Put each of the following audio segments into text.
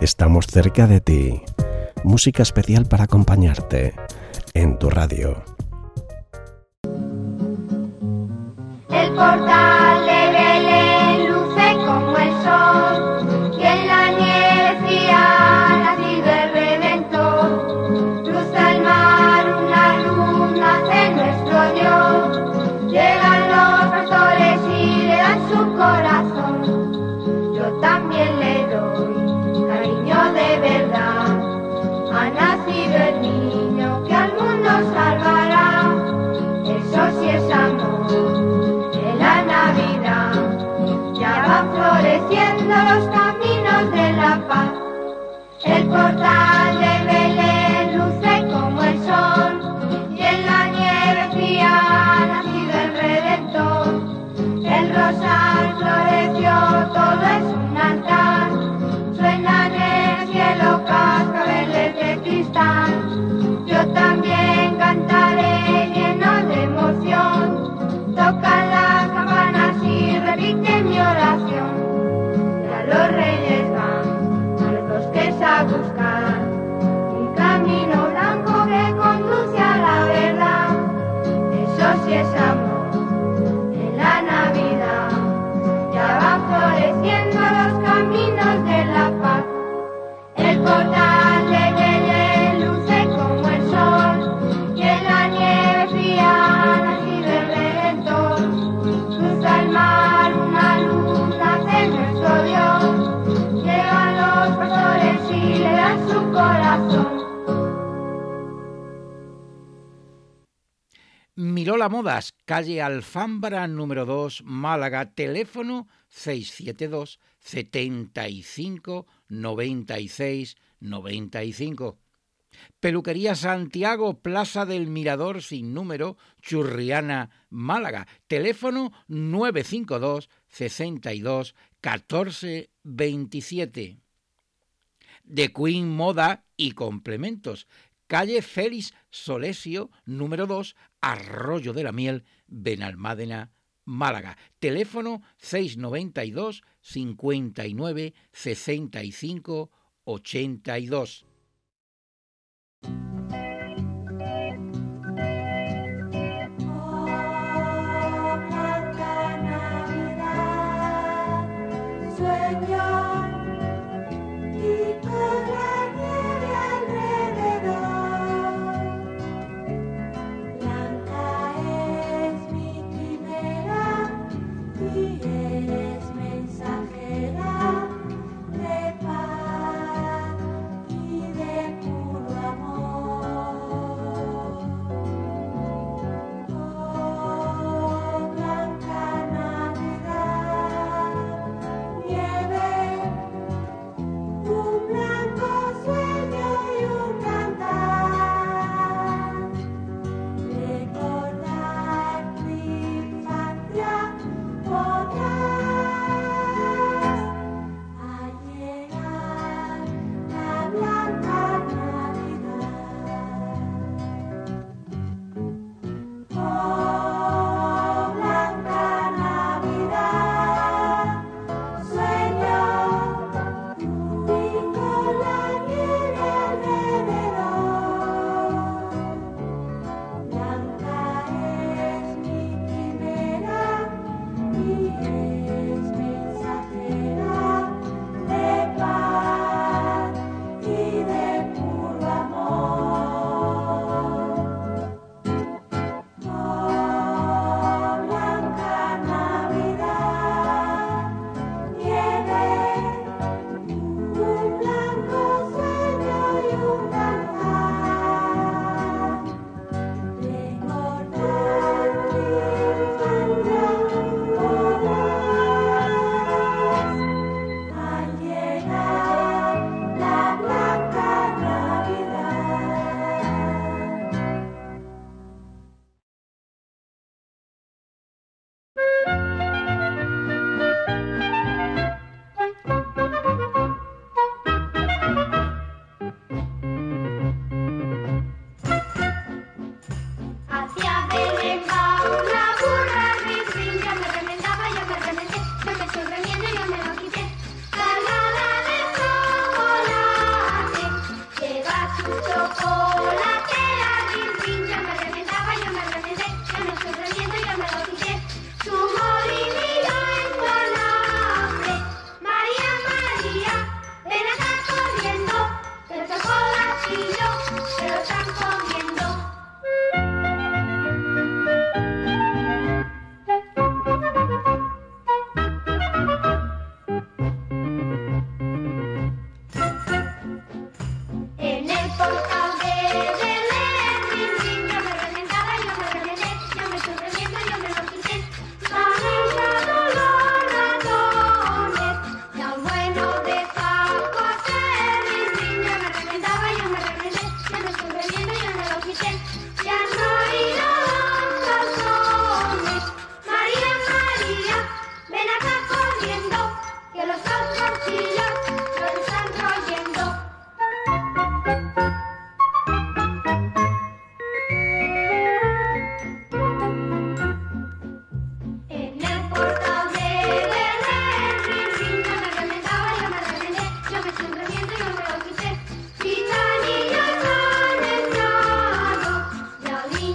Estamos cerca de ti. Música especial para acompañarte en tu radio. El portal de Belén luce como el sol, y en la nieve fría ha nacido el Redentor. Cruza el mar una luz, nace nuestro Dios. Llegan los pastores y le dan su corazón. Yo también le doy cariño de verdad. Ha nacido el niño que al mundo salvará. Eso sí es amor. La Navidad ya van floreciendo los caminos de la paz. El portal de Belén luce como el sol, y en la nieve fría ha nacido el Redentor. El rosal floreció, todo es un altar. Suenan en el cielo cascabeles de cristal. Yo también cantaré lleno de emoción. Tocan las campanas y repiten mi oración. Ya los reyes van a los bosques a buscar un camino blanco que conduce a la verdad. Eso sí es amor. En la Navidad ya van floreciendo los caminos de la paz. El portal de Belén luce como el sol, y en la nieve fría ha nacido el Redentor. Cruza el mar una luz, nace nuestro Dios. Llegan los pastores y le dan su corazón. Mirola Modas, calle Alfambra número 2, Málaga, teléfono 672 75 96 95. Peluquería Santiago, Plaza del Mirador sin número, Churriana, Málaga, teléfono 952 62 14 27. The Queen Moda y Complementos, calle Félix Solesio, número 2, Arroyo de la Miel, Benalmádena, Málaga, teléfono 692 59 65 82. Oh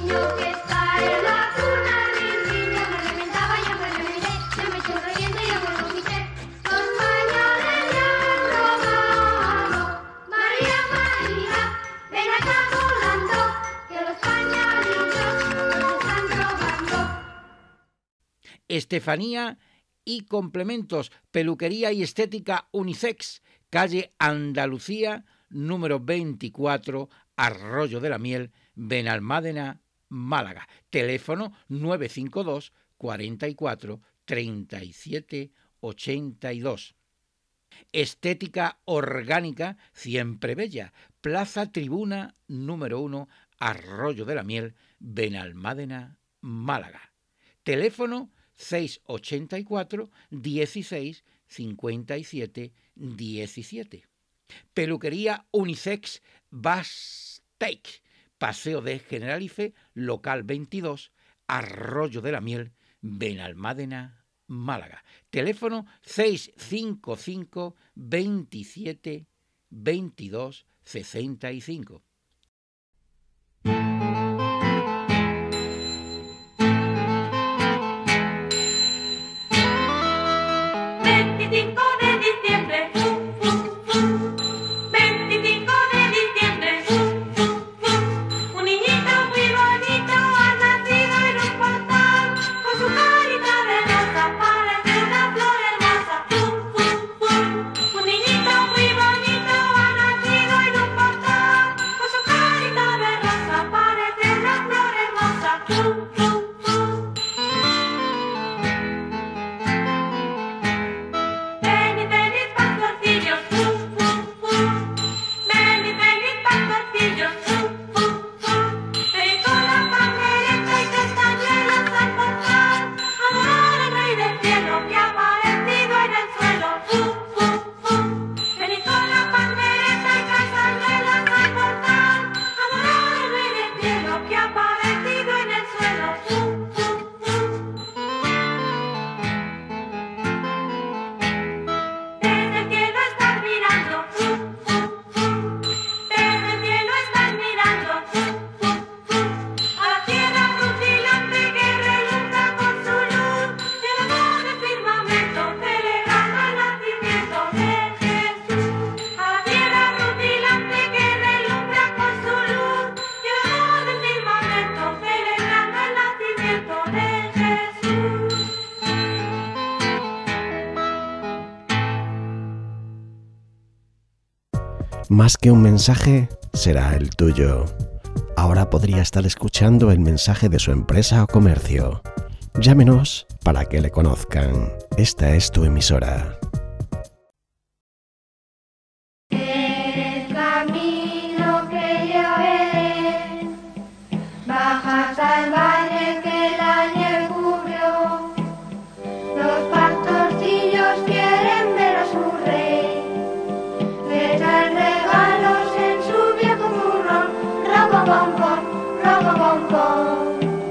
niño que está en la cuna, rin, rin, yo me reventaba, yo me reventé, yo me eché riendo y yo me vomité. Los pañales ya han robado, María, María, ven acá volando, que los pañalitos nos están robando. Estefanía y complementos, peluquería y estética unisex, calle Andalucía, número 24, Arroyo de la Miel, Benalmádena, Málaga. Teléfono 952 44 37 82. Estética orgánica, siempre bella, Plaza Tribuna, número 1, Arroyo de la Miel, Benalmádena, Málaga. Teléfono 684 16 57 17. Peluquería unisex Bastec, Paseo de Generalife, local 22, Arroyo de la Miel, Benalmádena, Málaga. Teléfono 655 27 22 65. Más que un mensaje, será el tuyo. Ahora podría estar escuchando el mensaje de su empresa o comercio. Llámenos para que le conozcan. Esta es tu emisora. El camino que llevaré baja hasta el valle que la nieve cubrió. Los pastorcillos quieren ver a su rey. Le traen regalos en su viejo burrón. Robo-bom-bom, robo-bom-bom.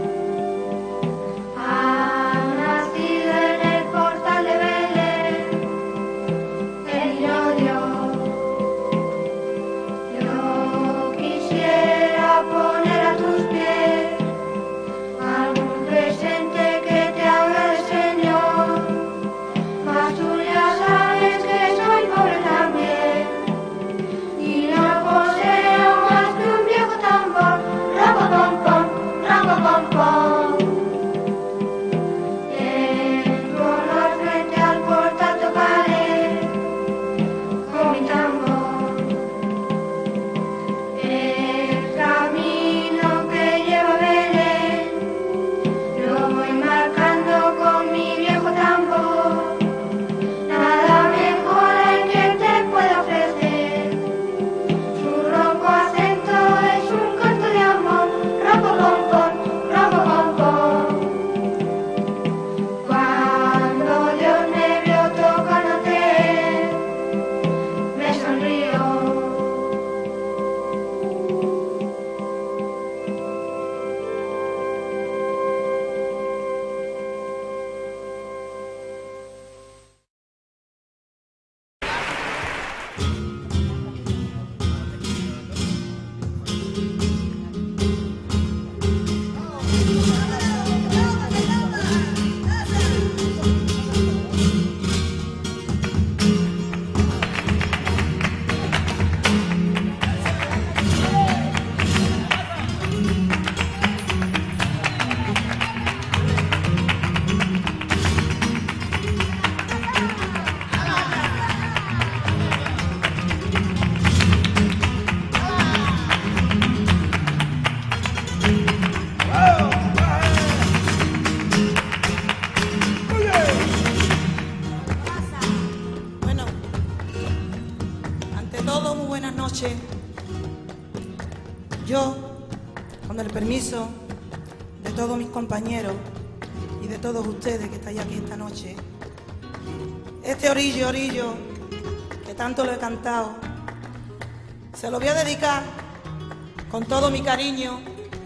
Ha nacido en el portal de Belén el niño Dios. Yo quisiera poner a tus pies algún presente que te haga el Señor, mas tú ya sabes que soy pobre también y no poseo más que un viejo tambor. Robo-bom-bom, permiso de todos mis compañeros y de todos ustedes que estáis aquí esta noche, este orillo, orillo, que tanto lo he cantado, se lo voy a dedicar con todo mi cariño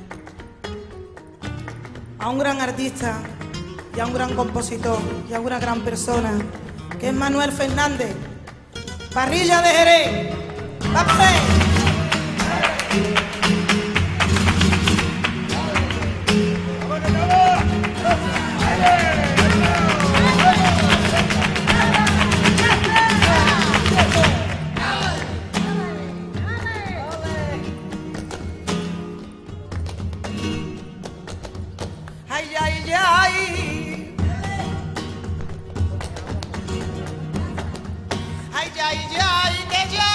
a un gran artista y a un gran compositor y a una gran persona, que es Manuel Fernández, Parrilla de Jerez. ¡Vamos! Ay, ay, ay. Ay, ay, ay, que ya.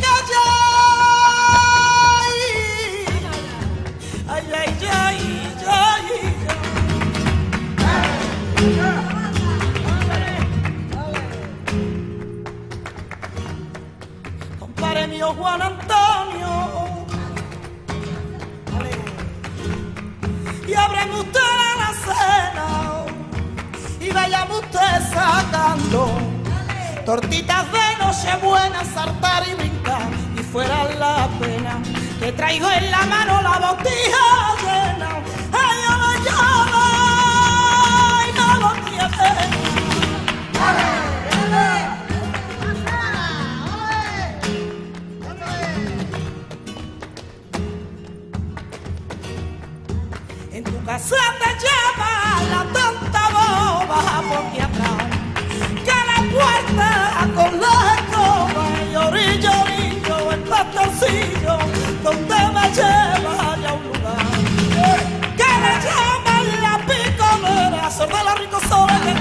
Ay, ay, ay, ay. Compare mío Juan Antonio. Y ábreme usted la cena y vayamos usted sacando tortitas de Nochebuena, saltar y brincar, y fuera la pena que traigo en la mano la botija llena. Ay, ay, ay, la botija llena. En tu casa te llama la tanta boba porque atrás que la puerta con la escoba y orillo, orillo, el pastorcillo, donde me lleva a un lugar que le llaman la piconera, son de los ricos soles que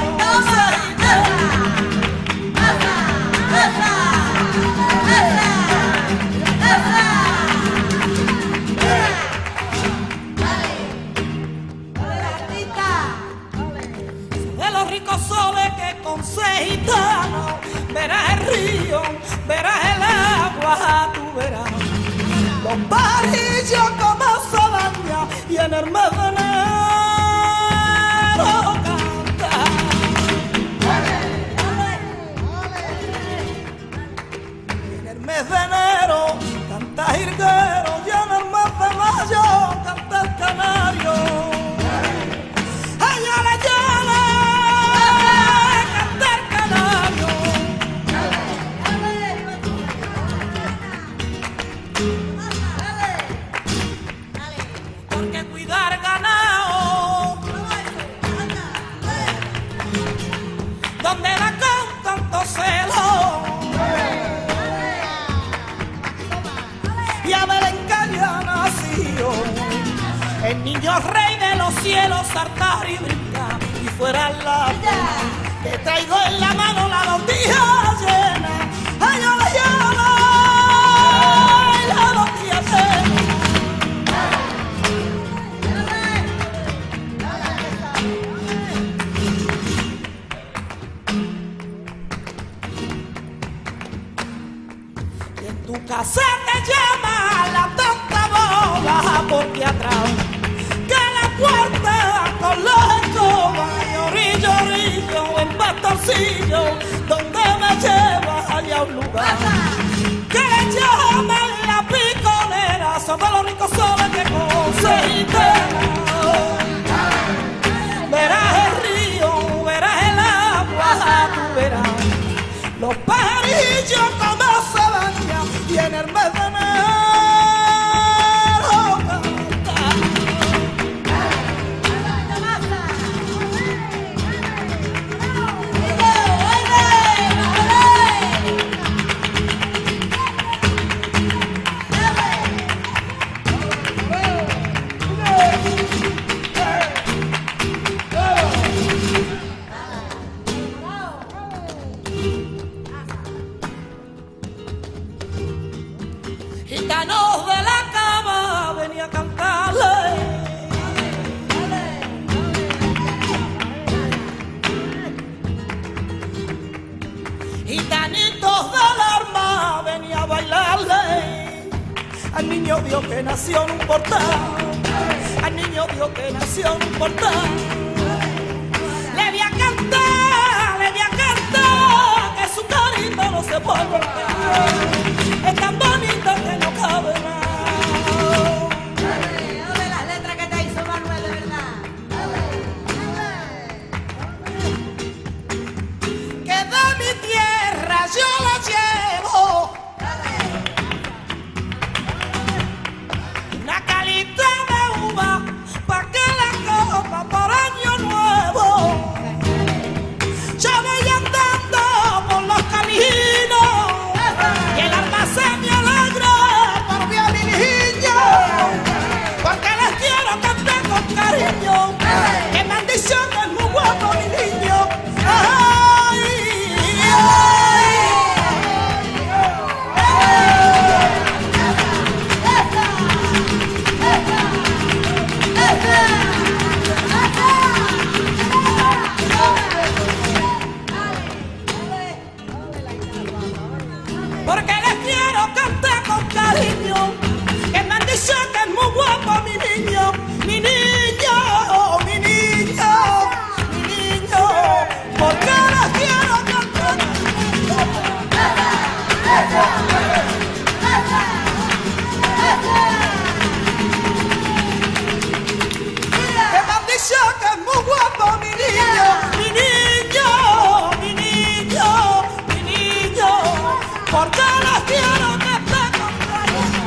ricos soles que con seis gitanos verás el río, verás el agua, tú verás los parillos como se bañan y en el mes de enero canta. En el mes de enero canta jilguero y en el mes de mayo canta el canario. Ay, ay, ay. Donde la con tanto celo y a Belén que haya nacido el niño rey de los cielos, saltar y brincar, y fuera la pena que traigo en la mano la botija llena. Ay, ay, ay, la botija llena. Tu casa te llama la tanta boba porque atrás que la puerta con los escobas y orillo, orillo, el pastorcillo, donde me lleva allá a un lugar que le llaman la piconera, son de los ricos soles que conseguiste. Verás el río, verás el agua, tú verás los pajarillos como se bañan y en el mes de enero gitanos de la cama venía a cantarle, gitanitos del arma venía a bailarle al niño Dios que nació en un portal al niño Dios que nació en un portal. Le voy a cantar, que su carita no se puede olvidar. Es tan bonita que no cabe más. Las letras que te hizo Manuel, de verdad. Que de mi tierra yo la llevo. Una calita de uva pa' que la copa por año nuevo. Yo voy andando por los caminos y el alma se me alegra por ver a mi niño, porque les quiero cantar con cariño, que me han dicho que es muy guapo mi niño. Ay, porque les quiero cantar con cariño, que me han dicho que es muy guapo mi niño, mi niño, mi niño, mi niño, porque les quiero cantar. Que me han dicho que es muy guapo mi niño, mi niño, mi niño, mi niño, porque les quiero cantar con cariño.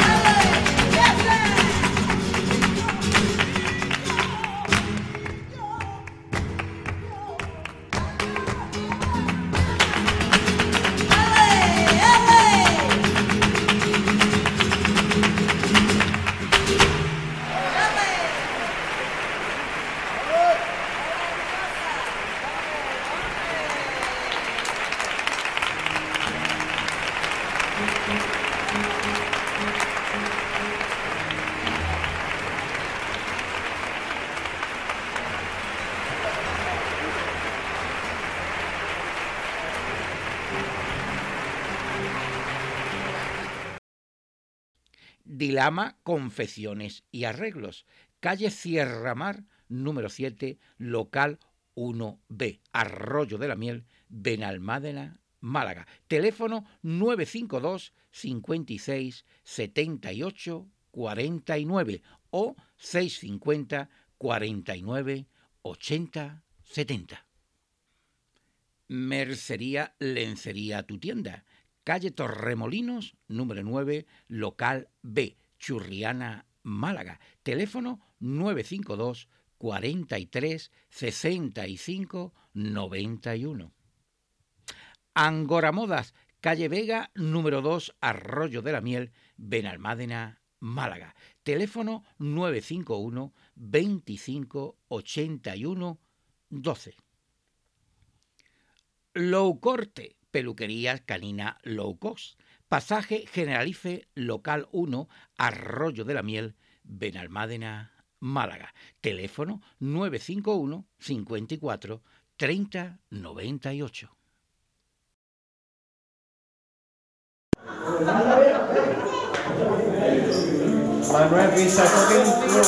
Dilama Confecciones y Arreglos, calle Sierra Mar, número 7, local 1B, Arroyo de la Miel, Benalmádena, Málaga. Teléfono 952 56 78 49 o 650 49 80 70. Mercería Lencería Tu Tienda, calle Torremolinos, número 9, local B, Churriana, Málaga. Teléfono 952 43 65 91. Angora Modas, calle Vega, número 2, Arroyo de la Miel, Benalmádena, Málaga. Teléfono 951 25 81 12. Low Corte, peluquería canina low cost. Pasaje Generalife, local 1, Arroyo de la Miel, Benalmádena, Málaga. Teléfono 951 54 30 98. Manuel Pisa Cooking Club.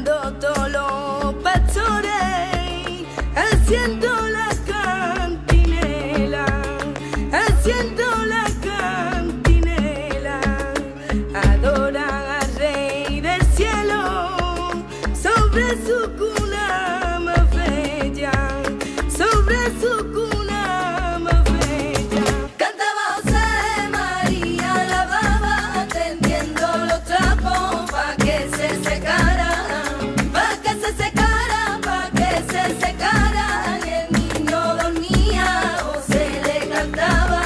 cantando todos los pastores, haciendo la cantinela, haciendo la cantinela, adoran al Rey del cielo, sobre su cuna más bella, sobre su cuna más bella. Cantaba José María, lavaba tendiendo los trapos pa' que se secaran, pa' que se secaran, pa' que se secaran. Y el niño dormía o se le cantaba.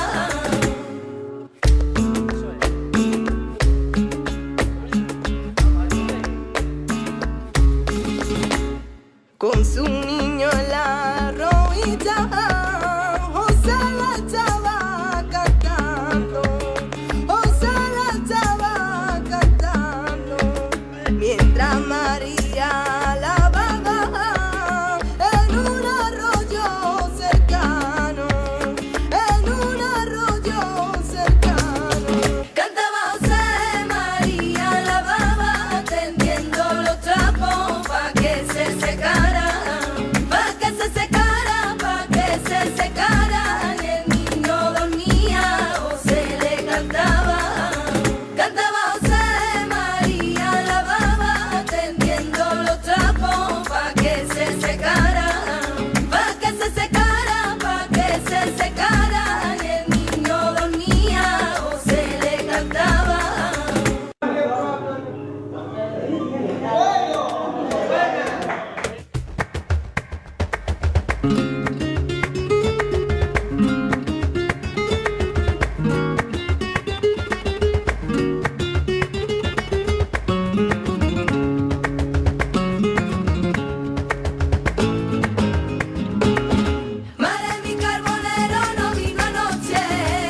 Con su niño en la rodilla, José la estaba cantando, José la estaba cantando, mientras María lavaba en un arroyo cercano, en un arroyo cercano. Cantaba José María, lavaba tendiendo los trapos pa' que se secaran, pa' que se secaran, pa' que se secaran. Y el niño dormía o se le cantaba. Cantaba José María, lavaba tendiendo los trapos pa' que se secaran, pa' que se secaran, pa' que se secaran. Y el niño dormía o se le cantaba. Madre, mi carbonero no vino anoche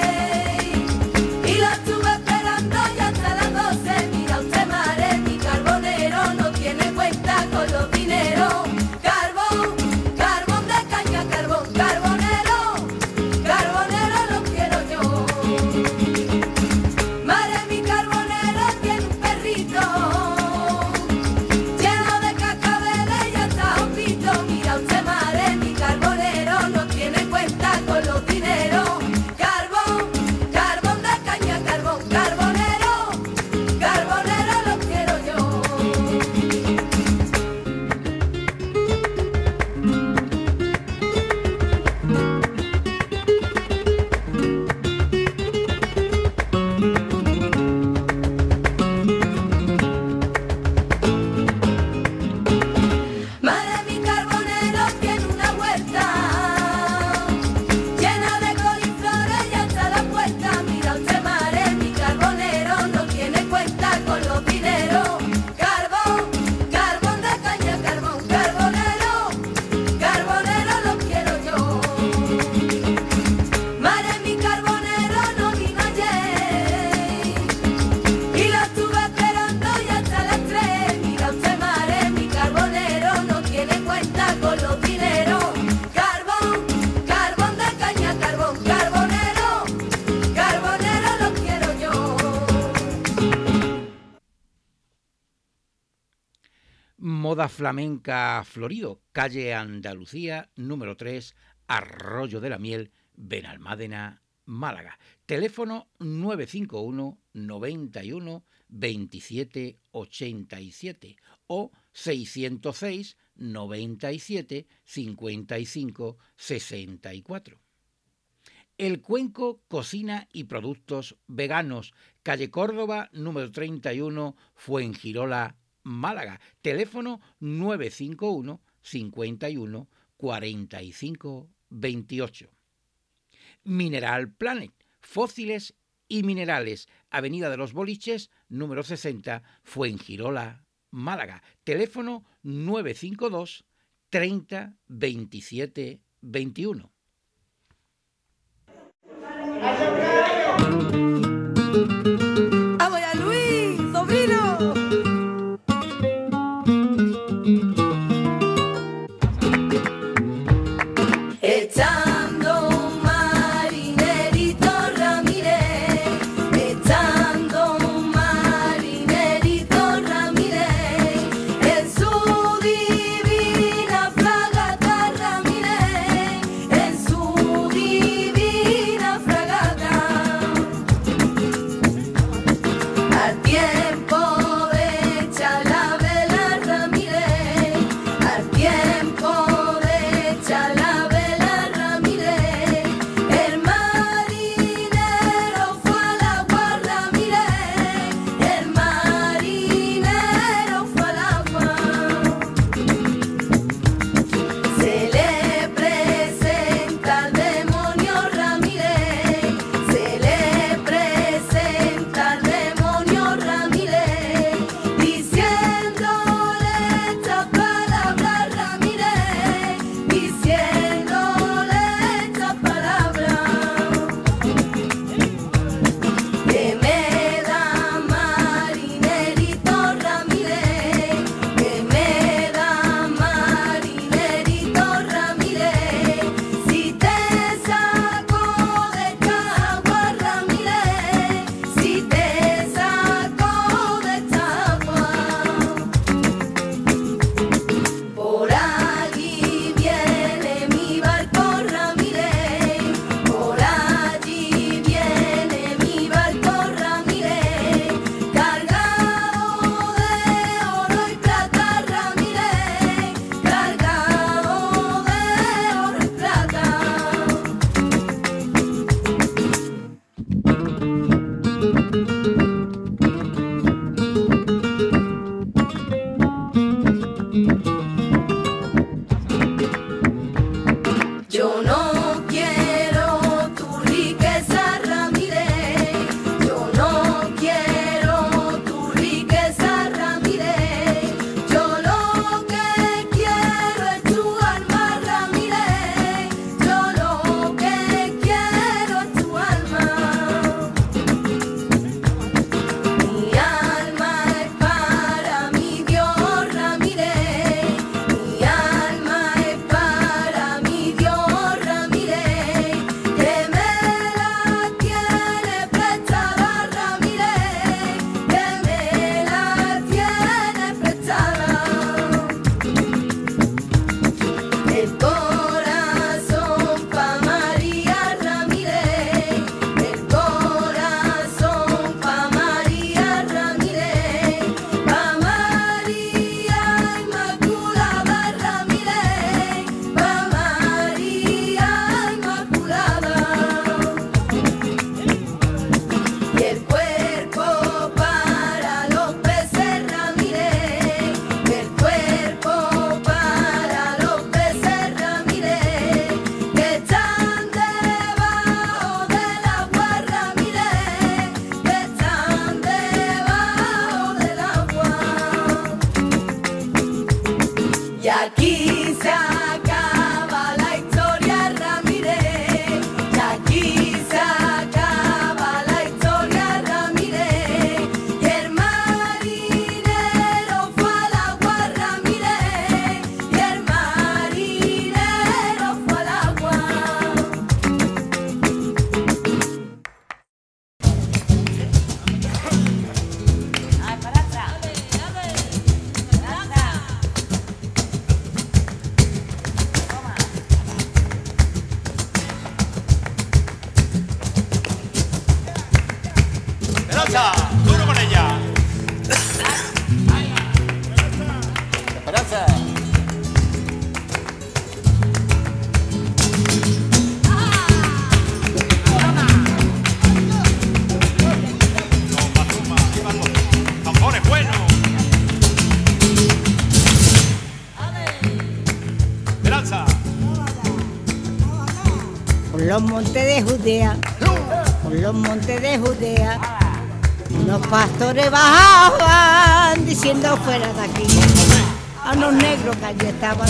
y la estuve esperando ya hasta las 12. Mira usted, madre, mi carbonero no tiene cuenta con los dineros. Carbón, carbón de caña, carbón, carbonero, carbonero lo quiero yo. Madre, mi carbonero tiene un perrito lleno de cascabeles y hasta ojito. Mira usted, madre, mi carbonero no tiene cuenta con los dineros. Carbón, carbón de caña, carbón, carbonero, carbonero lo quiero yo. Madre, mi carbonero tiene una huerta llena de coliflores y hasta la puerta. Mira usted, madre, mi carbonero no tiene cuenta con los dineros. Carbón, carbón de caña, carbón, carbonero, carbonero lo quiero yo. Madre, mi carbonero no vino ayer y la estuve esperando ya hasta las 3. Mira usted, madre, mi carbonero no tiene cuenta con los dineros. Carbón, carbón de caña, carbón, carbonero, carbonero lo quiero yo. Moda flamenca Florido, calle Andalucía, número 3, Arroyo de la Miel, Benalmádena, Málaga. Teléfono 951 91 27 87 o 606 97 55 64. El Cuenco, cocina y productos veganos, calle Córdoba, número 31, Fuengirola, Málaga. Teléfono 951 51 45 28. Mineral Planet, fósiles y minerales, Avenida de los Boliches, número 60, Fuengirola, Málaga. Teléfono 952 30 27 21. ¡Vamos ya, Luis, sobrino! Estando marinerito Ramírez, estando marinerito Ramírez, en su Esperanza, duro con ella. Esperanza. Tambores buenos. Esperanza. Por los montes de Judea, por los montes de Judea, unos pastores bajaban diciendo fuera de aquí, a los negros que allí estaban.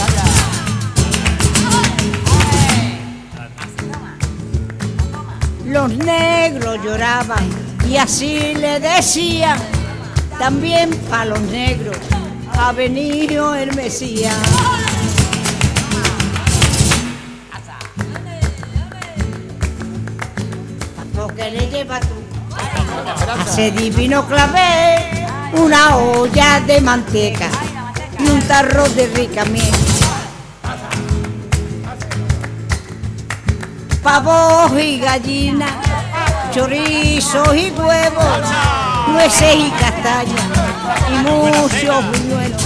Los negros lloraban y así le decían, también para los negros ha venido el Mesías. ¿Qué le llevas tú? A ese divino clavel, una olla de manteca y un tarro de rica miel. Pavos y gallinas, chorizos y huevos, nueces y castañas y muchos buñuelos.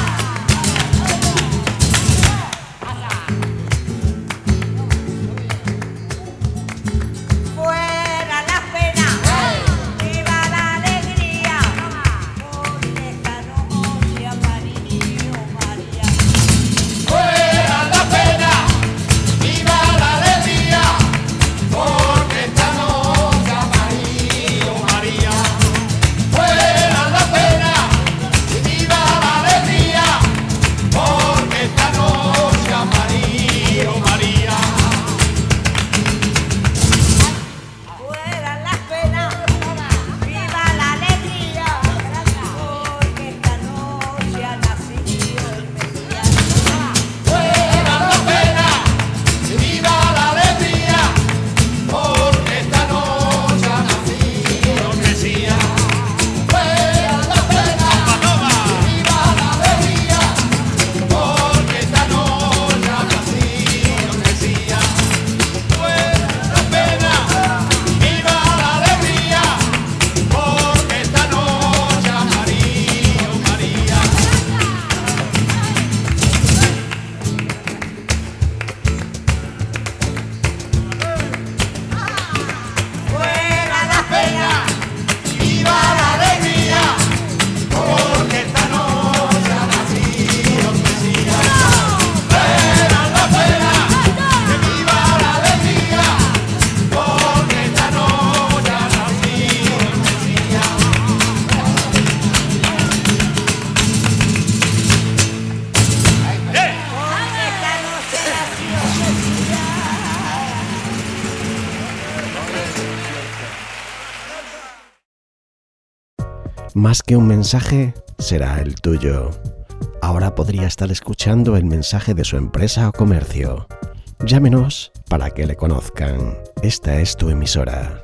Más que un mensaje, será el tuyo. Ahora podría estar escuchando el mensaje de su empresa o comercio. Llámenos para que le conozcan. Esta es tu emisora.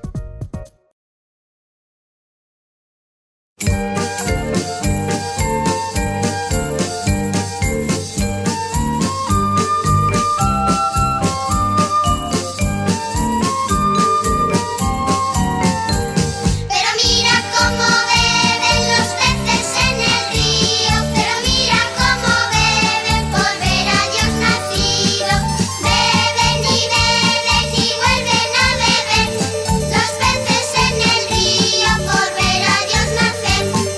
Los peces en el río por ver a Dios nacer.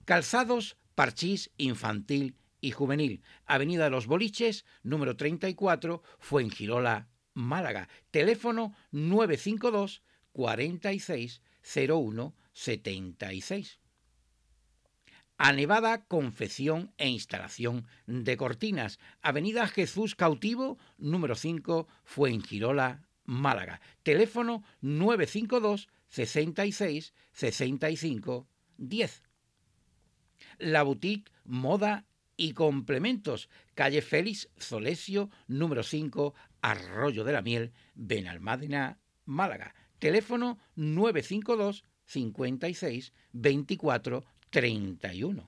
Calzados Parchís Infantil y Juvenil, Avenida de los Boliches, número 34, Fuengirola, Málaga. Teléfono 952 46 01 76. A Nevada Confección e Instalación de Cortinas, Avenida Jesús Cautivo, número 5, Fuengirola, Málaga. Teléfono 952 66 65 10. La Boutique Moda y Complementos, calle Félix Zolesio, número 5, Arroyo de la Miel, Benalmádena, Málaga. Teléfono 952 56 24 31.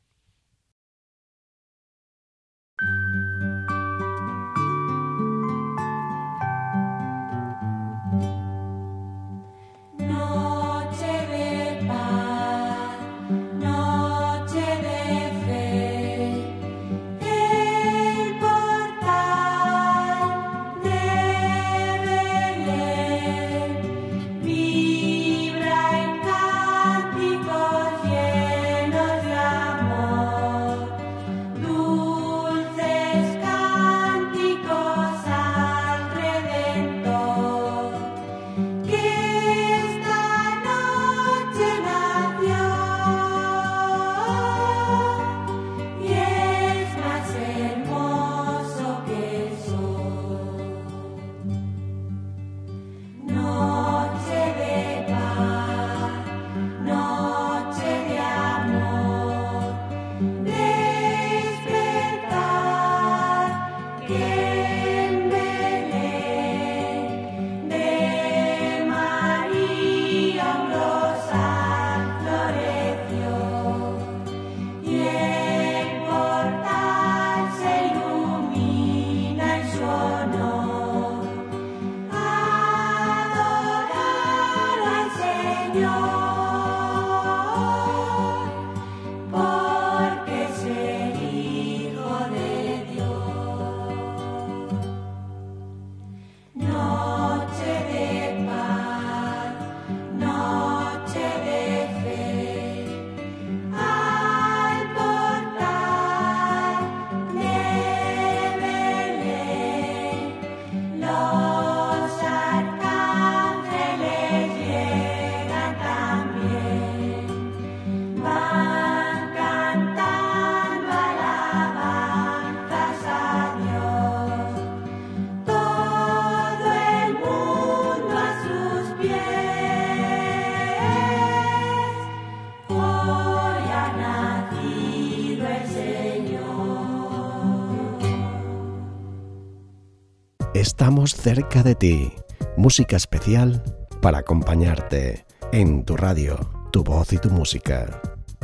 Estamos cerca de ti. Música especial para acompañarte en tu radio, tu voz y tu música.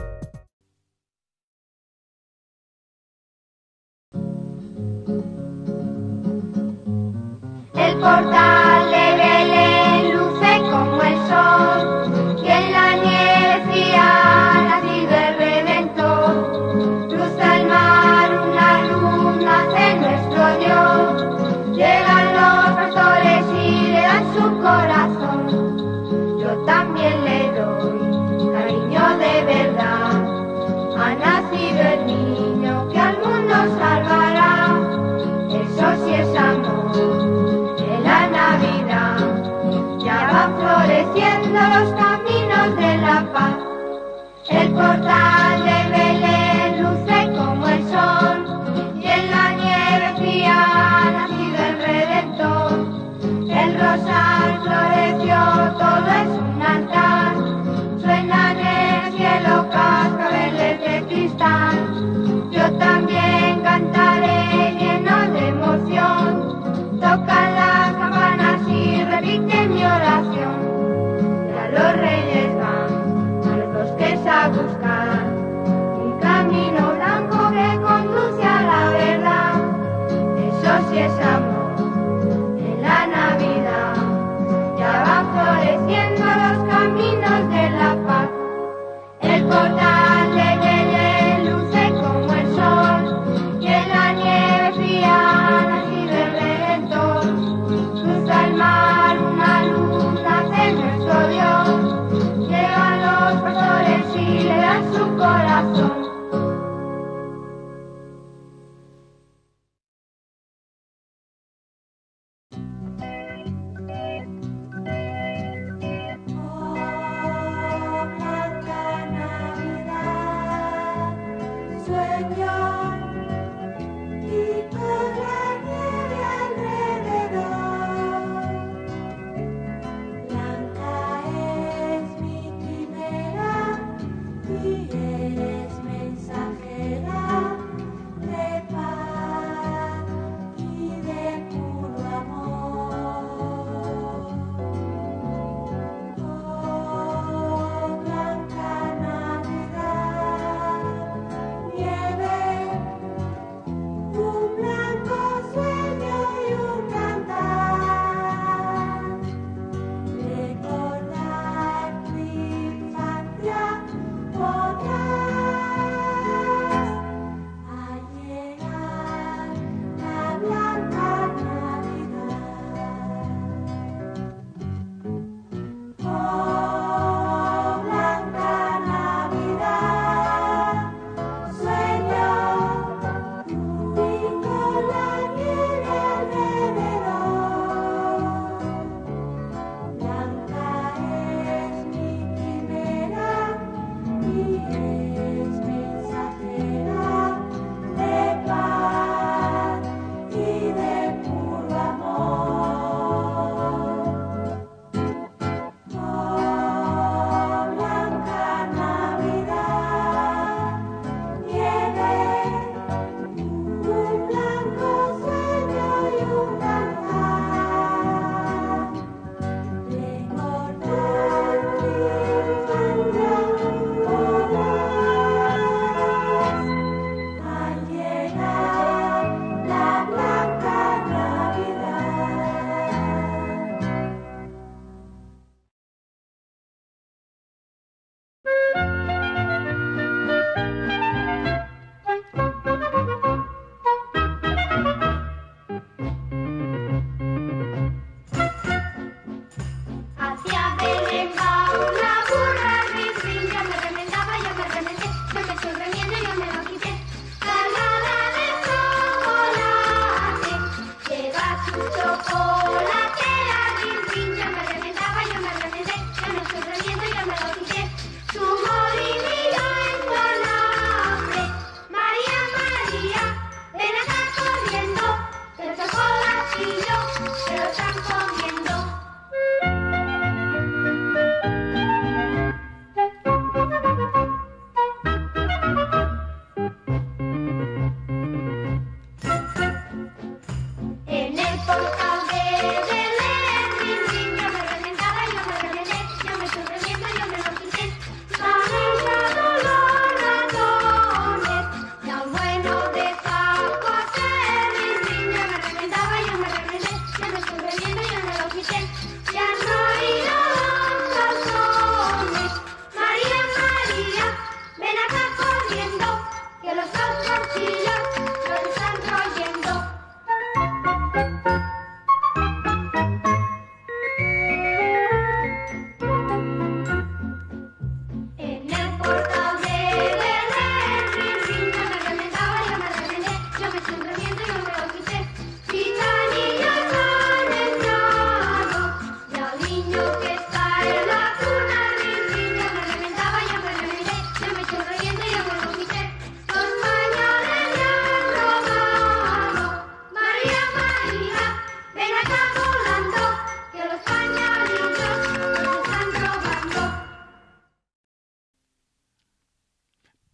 El portal de Belén luce como el sol, y en la nieve fría ha nacido el Redentor. Cruza el mar una luz, nace nuestro Dios. Llegan los pastores y le dan su corazón. Yo también le doy cariño de verdad. Ha nacido el niño que al mundo salvará. Eso sí es amor. En la Navidad ya van floreciendo los caminos de la paz. El portal de Belén luce como el sol, y en la nieve fría ha nacido el Redentor. El rosal floreció, todo es un altar. Suenan en el cielo cascabeles de cristal. Yo también cantaré lleno de emoción. Tocan las campanas y repiten mi oración. Ya los reyes van a los bosques a buscar un camino blanco que conduce a la verdad. Eso sí es amor. En la Navidad ya van floreciendo los caminos de la paz. El portal de Belén luce como el sol, y en la nieve fría ha nacido el Redentor. Cruza el mar una luz, nace nuestro Dios.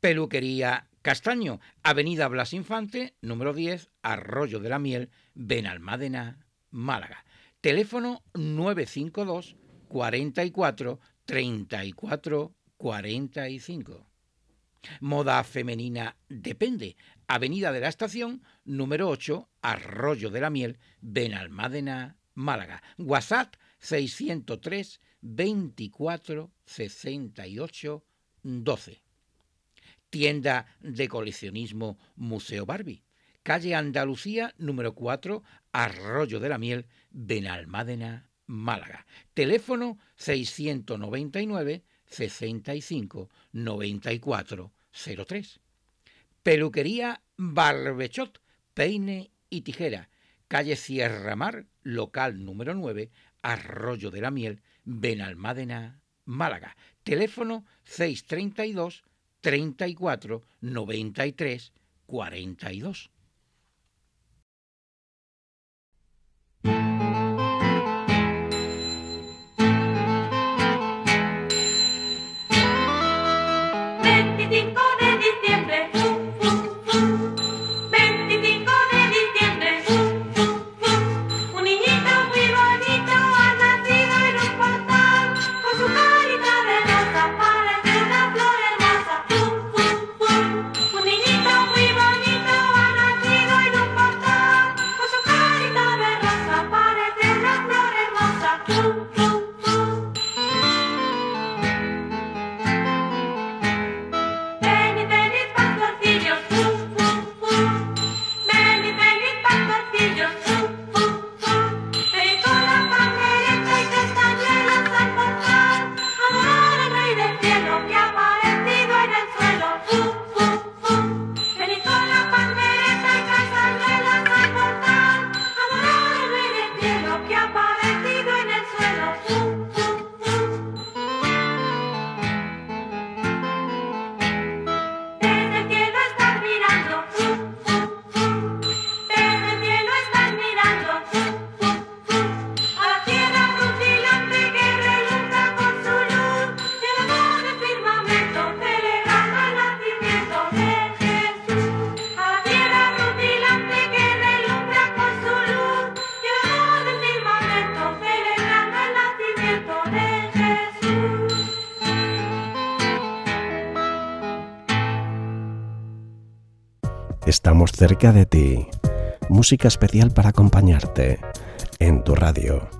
Peluquería Castaño, Avenida Blas Infante, número 10, Arroyo de la Miel, Benalmádena, Málaga. Teléfono 952 44 34 45. Moda femenina Depende, Avenida de la Estación, número 8, Arroyo de la Miel, Benalmádena, Málaga. WhatsApp 603 24 68 12. Tienda de coleccionismo Museo Barbie, calle Andalucía, número 4, Arroyo de la Miel, Benalmádena, Málaga. Teléfono 699 65 94 03. Peluquería Barbechot, peine y tijera, calle Sierra Mar, local número 9, Arroyo de la Miel, Benalmádena, Málaga. Teléfono 632 34 93 42. Estamos cerca de ti. Música especial para acompañarte en tu radio.